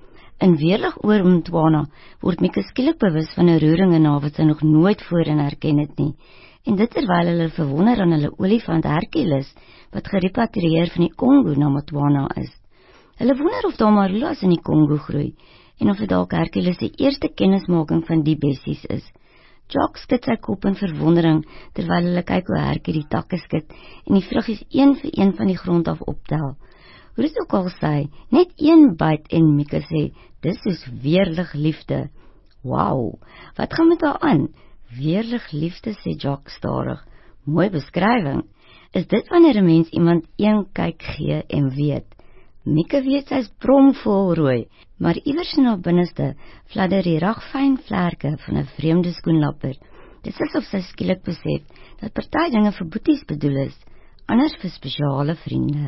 In Weerlig oor Mtwana word Mieke skielik bewus van 'n roering in haar wat sy nog nooit voorheen herken het nie. En dit terwyl hulle verwonder aan hulle olifant Hercules wat gerepatrieer van die Kongo na Mtwana is. Hulle wonder of daar marulas in die Kongo groei en of dit dalk Hercules se eerste kennismaking van die bessies is. Jock skud sy kop in verwondering terwyl hulle kyk hoe Hercules die takke skud en die vruggies een vir een van die grond af optel. Hoe dit ook al sê, net een byt en Mieke sê, dis is weerlig liefde. Wow, wat gaan met haar aan? Weerlig liefde, sê Jock stadig. Mooi beskrywing. Is dit wanneer 'n mens iemand een kyk gee en weet? Mieke weet sy is bromvol rooi, maar iewers in haar binneste fladder die ragfyn vlerke van 'n vreemde skoenlapper. Dit is asof sy skielik besef dat party dinge vir boeties bedoel is, anders vir spesiale vriende.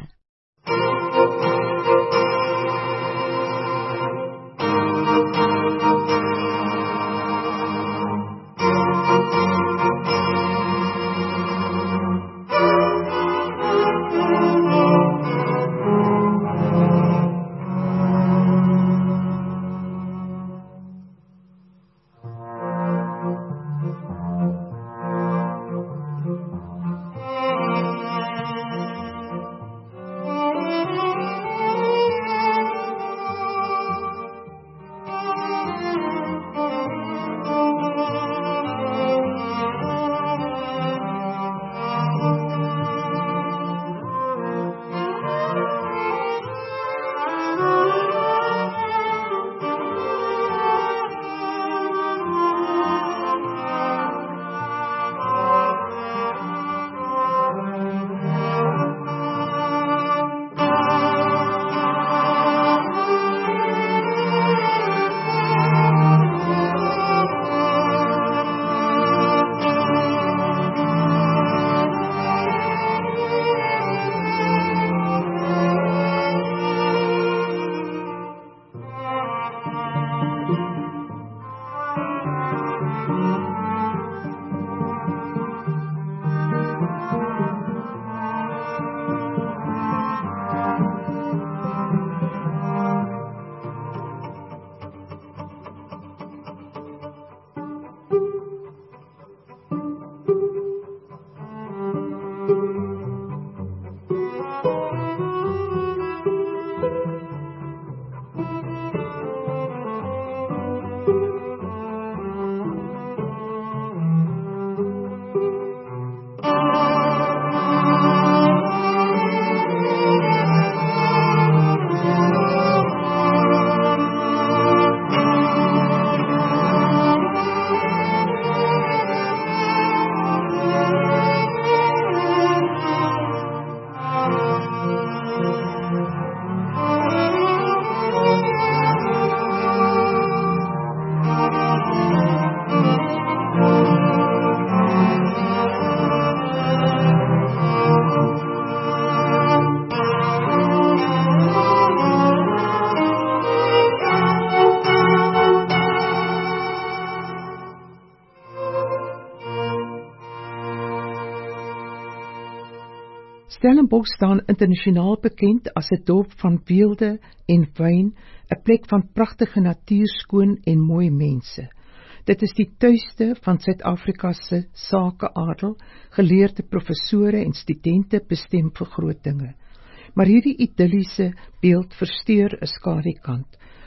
Stellenbosch staan internasionaal bekend as 'n dorp van weelde en wyn, 'n plek van pragtige natuur, skoon en mooi mense. Dit is die tuiste van Suid-Afrika se sakeadel, geleerde professore en studente bestem vir groot dinge. Maar hierdie idilliese beeld versteur 'n skadukant.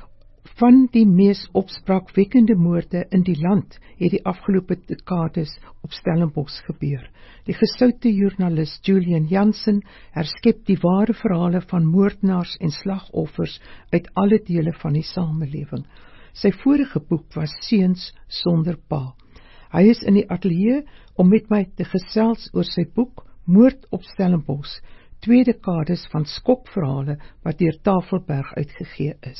Van die mees opspraakwekkende moorde in die land het die afgelope dekades op Stellenbosch gebeur. Die gesoute joernalis Julian Jansen herskep die ware verhale van moordenaars en slagoffers uit alle dele van die samelewing. Sy vorige boek was Seuns sonder pa. Hy is in die ateljee om met my te gesels oor sy boek Moord op Stellenbosch, twee dekades van skokverhale wat deur Tafelberg uitgegee is.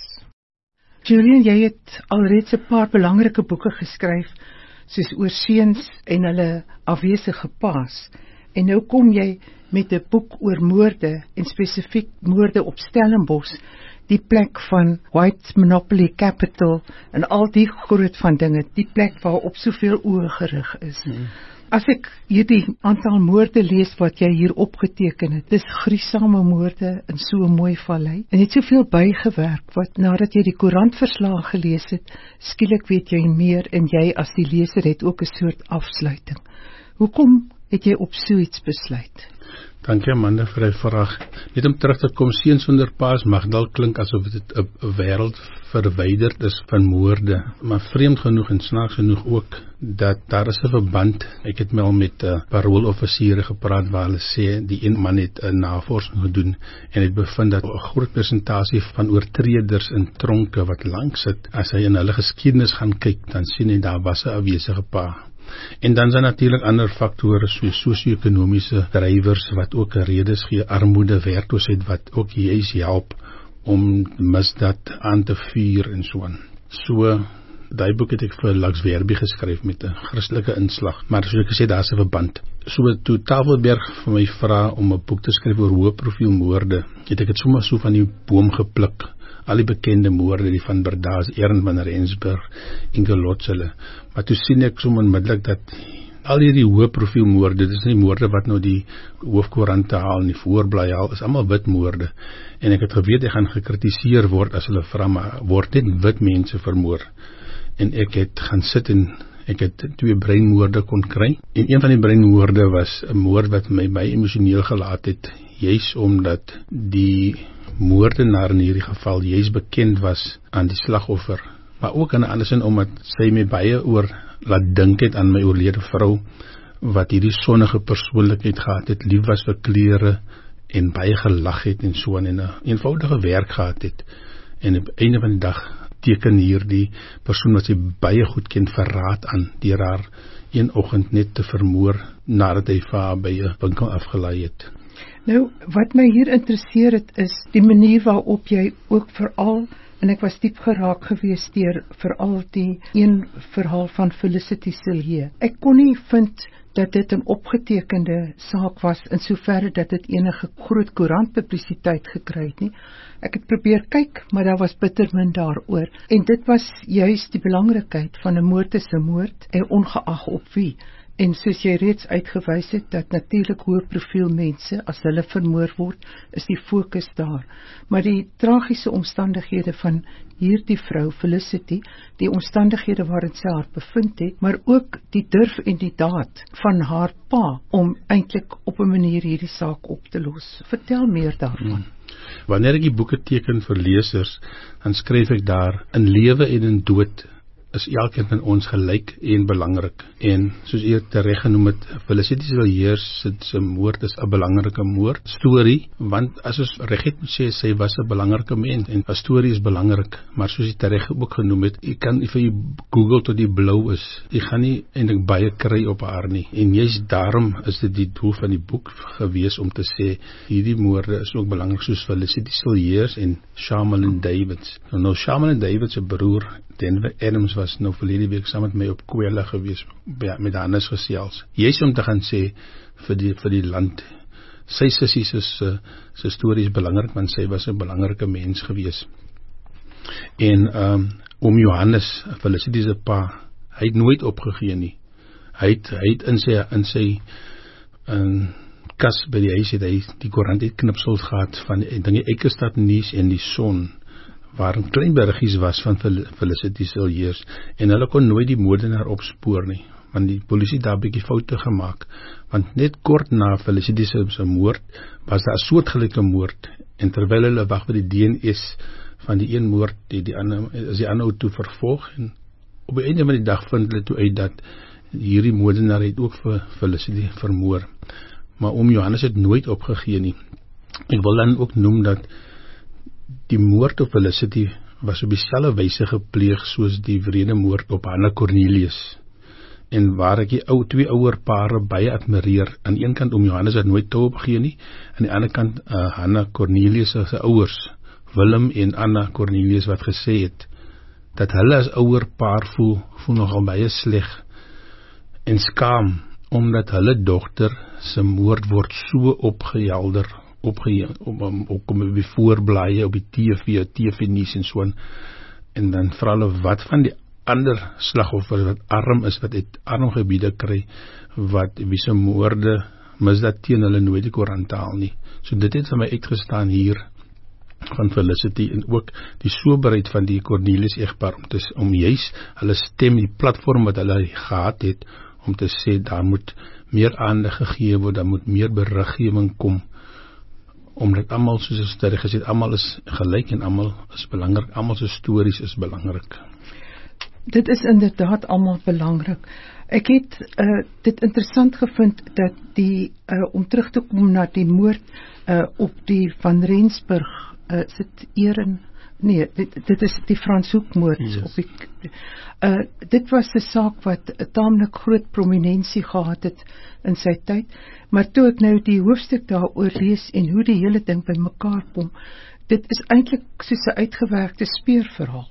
Julian, jy het alreeds 'n paar belangrike boeke geskryf, soos oor seuns en hulle afwesige paas. En nou kom jy met 'n boek oor moorde, en spesifiek moorde op Stellenbosch, die plek van White Monopoly Capital, en al die groot van dinge, die plek waar op soveel oë gerig is. Hmm. As ek hierdie aantal moorde lees wat jy hier opgeteken het, dis gruisame moorde in so 'n mooi vallei, en het soveel bygewerk, wat nadat jy die koerantverslae gelees het, skielik weet jy meer, en jy as die leser het ook 'n soort afsluiting. Hoekom het jy op so iets besluit? Dankie Amanda vir die vraag. Net om terug te kom, Seuns sonder paas mag dalk klink asof dit 'n wêreld verwyderd is van moorde, maar vreemd genoeg en snaaks genoeg ook, dat daar is 'n verband. Ek het mal met uh, parooloffisiere gepraat waar hulle sê, die een man het 'n uh, navorsing gedoen en het bevind dat 'n groot persentasie van oortreders in tronke wat lank sit, as hy in hulle geskiedenis gaan kyk, dan sien hy daar was 'n afwesige pa. En dan zijn natuurlijk ander faktore soos sosio-ekonomiese drywers wat ook redes gee, armoede, werkloosheid wat ook juist help om misdaad aan te vuur en so aan. So, die boek het ek vir Lux Werby geskryf met 'n Christelike inslag, maar soos ek gesê, daar is 'n verband. So toe Tafelberg vir my vra om 'n boek te skryf oor hoë profiel moorde, het ek dit sommer so van die boom gepluk. Al die bekende moorde, die van Berdaas, Ernst van Rensburg, Inge Lotsele. Maar toe sien ek so onmiddellik dat al hierdie hoë profiel moorde, dit is nie moorde wat nou die hoofkoerante haal, nie voorblaai haal, is allemaal wit moorde. En ek het geweet, ek gaan gekritiseer word as hulle vra, maar word net wit mense vermoor. En ek het gaan sit en ek het twee breinmoorde kon kry. En een van die breinmoorde was 'n moord wat my baie emosioneel gelaat het, juist omdat die moordenaar in hierdie geval juist bekend was aan die slagoffer, maar ook in 'n ander sin omdat sy my baie oor laat dink het aan my oorlede vrou, wat hierdie sonnige persoonlikheid gehad het, lief was vir klere en baie gelag het en so en 'n eenvoudige werk gehad het. En op einde van die dag teken hier die persoon wat sy baie goed ken verraad aan, deur haar een oggend net te vermoor nadat hy vir haar by 'n winkel afgelaai het. Nou, wat my hier interesseer het is die manier waarop jy ook veral, en ek was diep geraak gewees deur veral die een verhaal van Felicity Sillier. Ek kon nie vind dat dit 'n opgetekende saak was in soverre dat dit enige groot koerantpublisiteit gekry het nie. Ek het probeer kyk, maar daar was bitter min daaroor. En dit was juist die belangrikheid van 'n moord is 'n moord, en ongeag op wie. En soos jy reeds uitgewys het, dat natuurlik hoë profiel mense, as hulle vermoor word, is die fokus daar. Maar die tragiese omstandighede van hierdie vrou, Felicity, die omstandighede waarin sy haar bevind het, maar ook die durf en die daad van haar pa, om eintlik op 'n manier hierdie saak op te los. Vertel meer daarvan. Hmm. Wanneer ek die boeke teken vir lesers, dan skryf ek daar, in lewe en in dood, is elkeen van ons gelyk en belangrik. En soos jy tereg genoem het, Felicity Sillier se moord is 'n belangrike moord storie, want as ons reguit moet sê, sy was 'n belangrike mens en 'n storie is belangrik, maar soos jy tereg ook genoem het, jy kan vir jy Google tot die blou is, jy gaan nie eintlik baie kry op haar nie. En juist daarom is dit die doel van die boek gewees om te sê, hierdie moorde is ook belangrik, soos Felicity Sillier en Shamalin Davids. Nou, nou Shamalin Davids se broer Denver Adams was nou verlede week saam met my op Kwela gewees, met Hannes gesels. Juist om te gaan sê, vir die, vir die land, sy sussie se sy storie is belangrik, want sy was 'n belangrike mens gewees. En um, oom Johannes, Felicity se pa, hy het nooit opgegee nie. Hy het, hy het in sy, in sy in kas by die huis het hy die koerant uitknipsels gehad van die, die Eikestad Nuus en die Son, waar 'n klein bergies was van Fel- Felicity Villiers, en hulle kon nooit die moordenaar opspoor nie, want die polisie daar bietjie foute gemaak, want net kort na Felicity se moord was daar 'n soortgelyke moord, en terwyl hulle wag vir die D N S van die een moord, die, die ander, is die ander toe vervolg, en op die einde van die dag vind hulle toe uit dat hierdie moordenaar het ook vir Felicity vermoor, maar oom Johannes het nooit opgegee nie. Ek wil dan ook noem dat die moord op Felicity was op dieselfde wyse gepleeg soos die wrede moord op Hanna Cornelius, en waar ek die ou twee ouer pare baie admireer. Aan die een kant oom Johannes het nooit toe opgegee nie, aan die ander kant uh, Hanna Cornelius se ouers, Willem en Anna Cornelius, wat gesê het dat hulle as ouer paar voel, voel nogal baie sleg en skaam, omdat hulle dogter se moord word so opgehelder, opge op, op, op, op die voorblaaie, op die T V, T V nuus en so, en dan vra hulle wat van die ander slagoffers wat arm is, wat uit arm gebiede kry, wat wie se moorde misdaad teen hulle nooit die koerant haal nie. So dit het vir my uitgestaan hier van Felicity, en ook die soberheid van die Cornelius egpaar, om, te, om juis hulle stem, die platform wat hulle gehad het, om te sê, daar moet meer aandag gegee word, daar moet meer beriggewing kom, omdat almal, soos ek gesê het, almal is gelyk en almal is belangrik, almal se stories is belangrik. Dit is inderdaad almal belangrik. Ek het uh, dit interessant gevind dat die, uh, om terug te kom na die moord uh, op die Van Rensburg, uh, sit Erin, nee, dit, dit is die Frans Hoekmoord. Yes. Op die, uh, dit was 'n saak wat taamlik groot prominensie gehad het in sy tyd, maar toe ek nou die hoofstuk daaroor lees en hoe die hele ding by mekaar kom, dit is eintlik soos 'n uitgewerkte speurverhaal.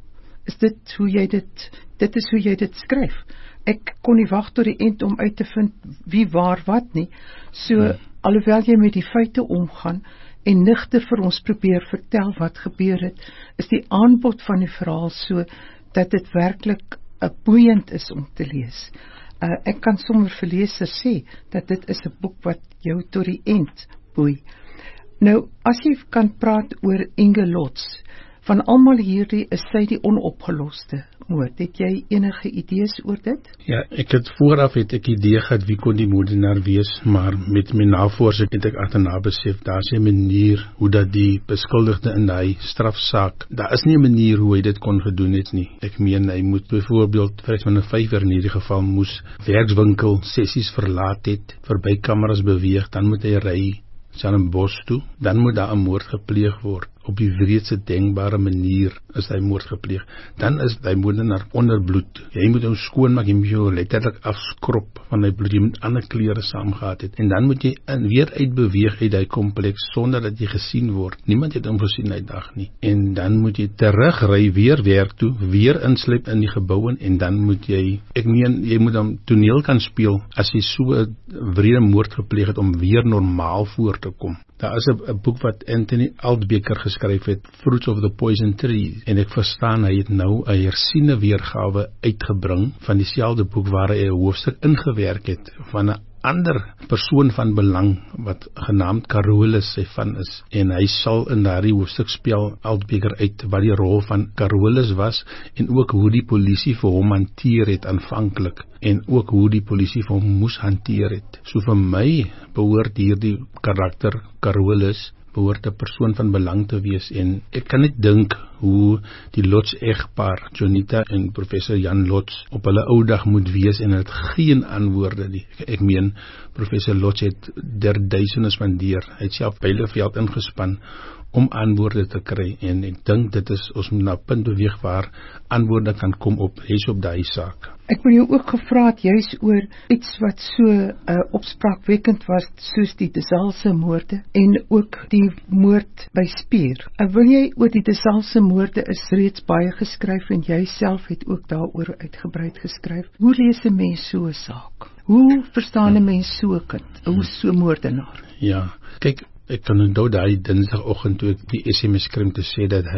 Is dit hoe jy dit, dit is hoe jy dit skryf. Ek kon nie wag tot die eind om uit te vind wie waar wat nie. So, hmm. alhoewel jy met die feite omgaan en nigter vir ons probeer vertel wat gebeur het, is die aanbod van die verhaal so, dat dit werklik uh, boeiend is om te lees. Uh, ek kan sommer vir lesers sê, dat dit is 'n boek wat jou tot die eind boei. Nou, as jy kan praat oor Inge Lots, van almal hierdie is sy die onopgeloste moord. Het jy enige idees oor dit? Ja, ek het vooraf het ek idee gehad wie kon die moordenaar wees, maar met my navorsing het ek agterna besef, daar is 'n manier hoe dat die beskuldigde in die strafsaak, daar is nie 'n manier hoe hy dit kon gedoen het nie. Ek meen, hy moet byvoorbeeld vyf minute vyf in hierdie geval moes werkswinkel sessies verlaat het, verby kameras beweeg, dan moet hy ry Stellenbosch toe, dan moet daar 'n moord gepleeg word. Op die wreedste denkbare manier is hy moord gepleeg. Dan is hy moordenaar onder bloed. Jy moet hom skoonmaak, jy moet jou letterlik afskrop van die bloed, jy moet ander klere saamgehad het. En dan moet jy in, weer uitbeweeg uit die kompleks, sonder dat jy gesien word. Niemand het hom gesien uit dag nie. En dan moet jy terugry, weer werk toe, weer insluip in die gebouwen, en dan moet jy, ek meen, jy moet hom toneel kan speel, as jy so 'n wrede moord gepleeg het, om weer normaal voor te kom. Daar is 'n boek wat Anthony Altbeker geskryf het, Fruits of the Poison Tree, en ek verstaan, hy het nou 'n hersiene weergawe uitgebring van dieselfde boek waar hy 'n hoofstuk ingewerk het van 'n ander persoon van belang wat genaamd Carolus sy van is, en hy sal in daardie hoofstuk speel Altbeker uit wat die rol van Carolus was, en ook hoe die polisie vir hom hanteer het aanvanklik, en ook hoe die polisie vir hom moes hanteer het. So vir my behoort hierdie karakter Carolus behoort 'n persoon van belang te wees, en ek kan net dink hoe die Lots egpaar, Jonita en professor Jan Lots, op hulle ou dag moet wees, en het geen antwoorde nie. Ek, ek meen, professor Lots het der duisende spandeer, hy het self Byleveld ingespan om antwoorde te kry, en ek dink dit is, ons moet na punt beweeg waar antwoorde kan kom op, hees op daai saak. Ek wil jou ook gevra het juis oor iets wat so uh, opspraakwekkend was, soos die Desalse moorde, en ook die moord by Spier. Uh, wil jy oor die Desalse moorde is reeds baie geskryf, en jy self het ook daaroor uitgebreid geskryf. Hoe lees 'n mens so 'n saak? Hoe verstaan 'n mens so 'n kind, hoe so 'n moordenaar? Ja, kyk, ek kan onthou daai Dinsdagoggend toe ek die S M S skryf te sê dat hy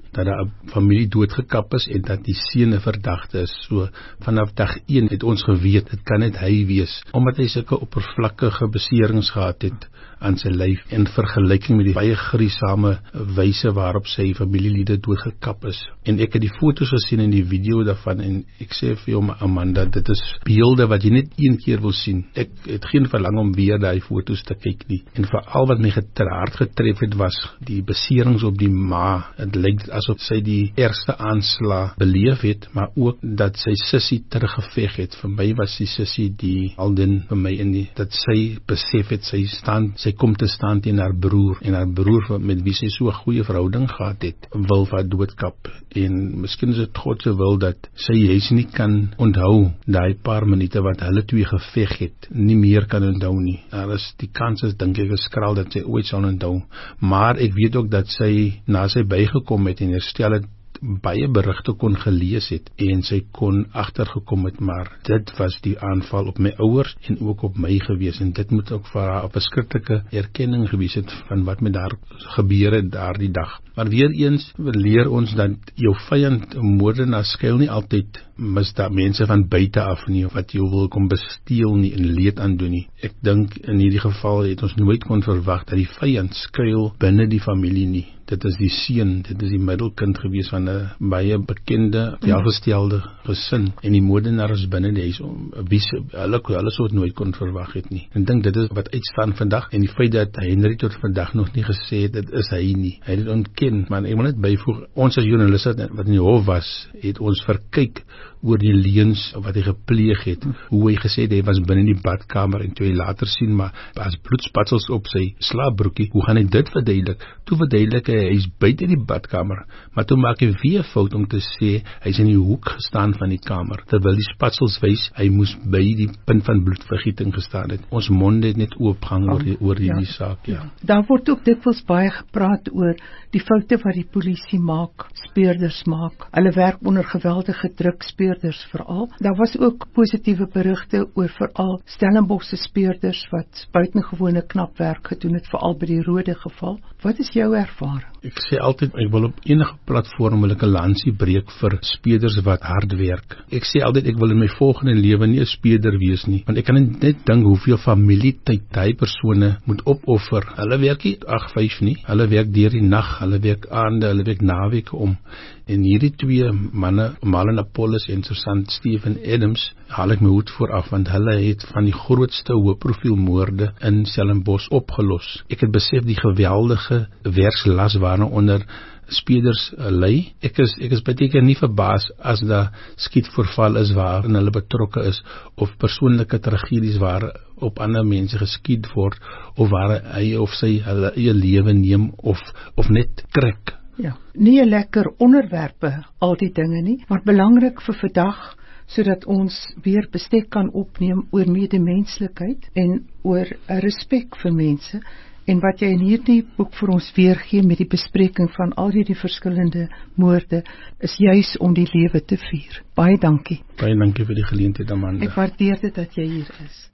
dat daar 'n familie doodgekap is en dat die seun 'n verdagte is. So vanaf dag een het ons geweet dit kan net hy wees, omdat hy sulke oppervlakkige beserings gehad het aan sy lyf in vergelyking met die baie gruisame wyse waarop sy familielede doodgekap is. En ek het die foto's gesien en die video daarvan en ek sê vir jou Amanda, dit is beelde wat jy net een keer wil sien. Ek het geen verlang om weer daai foto's te kyk nie. En veral wat my hard getref het was die beserings op die ma. Het lyk asof sy die eerste aanslag beleef het, maar ook dat sy sussie teruggeveg het. Vir my was die sussie die aldin vir my in die, dat sy besef het, sy staan, sy kom te staan teen haar broer, en haar broer met wie sy so 'n goeie verhouding gehad het, wil vir haar doodkap. En miskien is dit God se wil dat sy juis nie kan onthou daai paar minute wat hulle twee geveg het, nie meer kan onthou nie. Daar is die kans is dink ek geskraal dat sy ooit sal onthou. Maar ek weet ook dat sy na sy bygekom het en herstel het, baie berigte kon gelees het en sy kon agtergekom het, maar dit was die aanval op my ouers en ook op my gewees en dit moet ook vir haar 'n verskriklike erkenning gewees het van wat met daar gebeur het daardie dag. Maar weer eens leer ons dat jou vyand moordenaar skuil nie altyd misdaad mense van buite af nie, of wat jou wil kom besteel nie en leed aandoen nie. Ek dink in hierdie geval het ons nooit kon verwag dat die vyand skuil binne die familie nie. Dit is die seun, dit is die middelkind gewees van 'n baie bekende, welgestelde gesin en die moordenaar is binne die huis om wie hulle hulle sou nooit kon verwag het nie. En dink dit is wat uitstaan vandag en die feit dat Henry tot vandag nog nie gesê het dit is hy nie. Hy het dit ontken, maar ek wil net byvoeg, ons as joernaliste wat in die hof was, het ons verkyk oor die leuns wat hy gepleeg het, hoe hy gesê het hy was binne die badkamer en toe hy later sien maar as bloedspatsels op sy slaapbroekie, hoe gaan hy dit verduidelik? Toe verduidelik hy hy is buite die badkamer, maar toe maak hy weer fout om te sê hy is in die hoek gestaan van die kamer, terwyl die spatsels wys hy moes by die punt van bloedvergieting gestaan het. Ons monde het net oopgang oor die, oor die, ja, die saak. Ja. Ja. Daar word ook dikwels baie gepraat oor die foute wat die polisie maak, speurders maak. Hulle werk onder geweldige druk, speurders veral. Daar was ook positiewe berigte oor veral Stellenbosch se speurders wat buitengewone knap werk gedoen het, veral by die Rode geval. Wat is jou ervaring? Ek sê altyd, ek wil op enige platform wil ek 'n lansie breek vir speurders wat hard werk. Ek sê altyd, ek wil in my volgende lewe nie 'n speurder wees nie, want ek kan net dink hoeveel familietyd daai persone moet opoffer. Hulle werk nie agt vyf nie, hulle werk deur die nag, hulle werk aande, hulle werk naweke om. En hierdie twee manne, Marlon Apollos en Sergeant Stephen Adams, haal ek my hoed vooraf, want hulle het van die grootste hoëprofielmoorde in Stellenbosch opgelos. Ek het besef die geweldige werkslas waarna onder speurders uh, lei. Ek is ek is beteken nie verbaas as daar skietvoorval is waarin hulle betrokke is, of persoonlike tragedies waar op ander mense geskiet word, of waar hy of sy hulle eie lewe neem, of, of net krik. Ja, nie 'n lekker onderwerpe, al die dinge nie, maar belangrik vir vandag, sodat ons weer bestek kan opneem oor medemenslikheid en oor 'n respek vir mense, en wat jy in hierdie boek vir ons weergee met die bespreking van al hierdie verskillende moorde, is juis om die lewe te vier. Baie dankie. Baie dankie vir die geleentheid, Amanda. Ek waardeer dit dat jy hier is.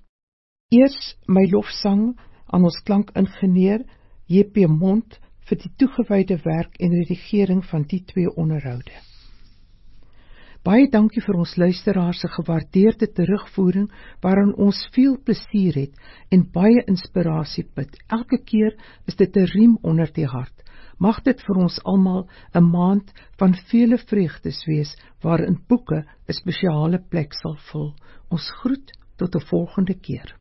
Eers my lofsang aan ons klankingenieur J P Mond vir die toegewyde werk en redigering van die twee onderhoude. Baie dankie vir ons luisteraars se gewaardeerde terugvoering, waarin ons veel plesier het en baie inspirasie put. Elke keer is dit 'n riem onder die hart. Mag dit vir ons almal 'n maand van vele vreugdes wees, waarin boeke 'n spesiale plek sal vul. Ons groet tot 'n volgende keer.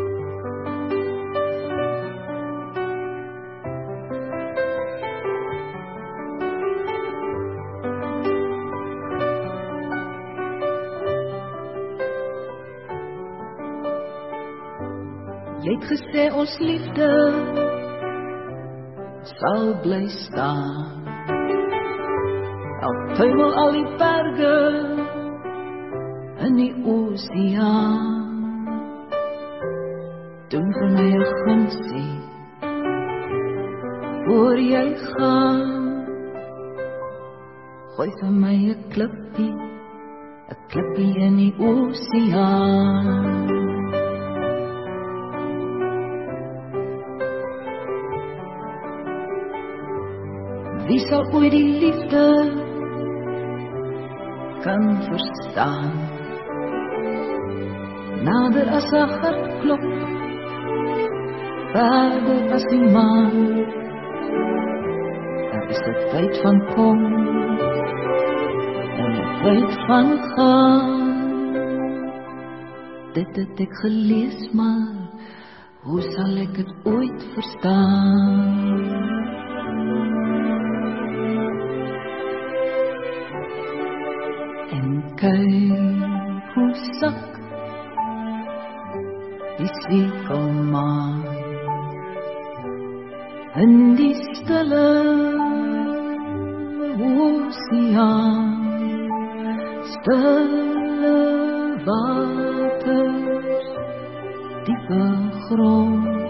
Jy het gesê ons liefde sal bly staan. Al tuimel al die berge in die oseaan. Doen vir my 'n gunsie voor jy gaan. Gooi vir my 'n klippie, 'n klippie in die oseaan. Wie sal ooit die liefde kan verstaan? Nader as 'n hartklop, verder as die maan. Daar is 'n tyd van kom en 'n tyd van gaan. Dit het ek gelees, maar hoe sal ek het ooit verstaan? En kyk hoe sak die swekelmaan in die stille oseaan, stille waters, diepe grond.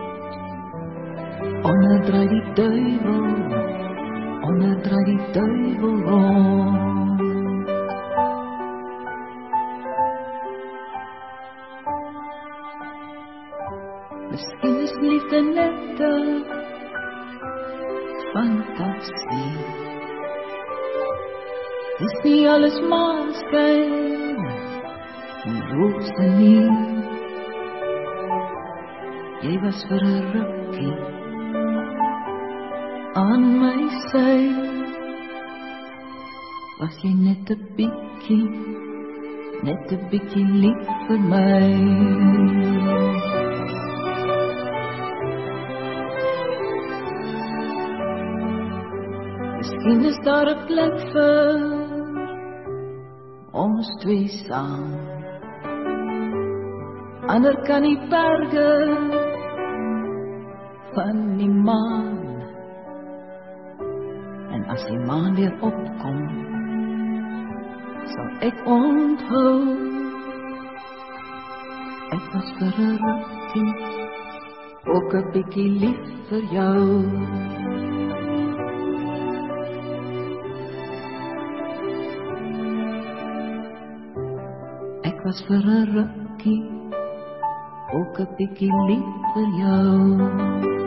Onderdraai die duivel, onderdraai die duivel rond. Miskien is liefde net 'n fantasie. Dis nie alles maanskyn en rose nie. Jy was vir 'n rukkie aan my sy. Was jy net 'n bietjie, net 'n bietjie lief vir my? Miskien is daar 'n plek vir ons twee saam, ander kan die berge van die maan. En as die maan weer opkom, sal ek onthou, ek was vir 'n rukkie ook 'n bietjie lief vir jou. Ek was vir 'n rukkie ook 'n bietjie lief vir jou.